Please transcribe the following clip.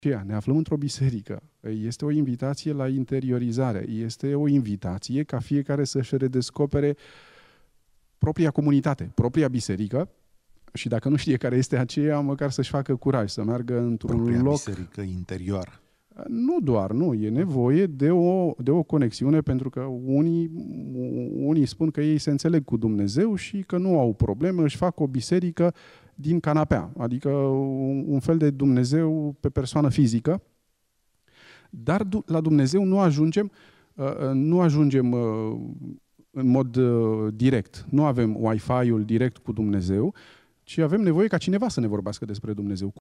Ne aflăm într-o biserică. Este o invitație la interiorizare. Este o invitație ca fiecare să-și redescopere propria comunitate, propria biserică și dacă nu știe care este aceea, măcar să-și facă curaj, să meargă într-un propria loc... biserică interioară. Nu doar, nu. E nevoie de o conexiune pentru că unii spun că ei se înțeleg cu Dumnezeu și că nu au probleme, își fac o biserică din canapea, adică un fel de Dumnezeu pe persoană fizică, dar la Dumnezeu nu ajungem în mod direct. Nu avem Wi-Fi-ul direct cu Dumnezeu, ci avem nevoie ca cineva să ne vorbească despre Dumnezeu.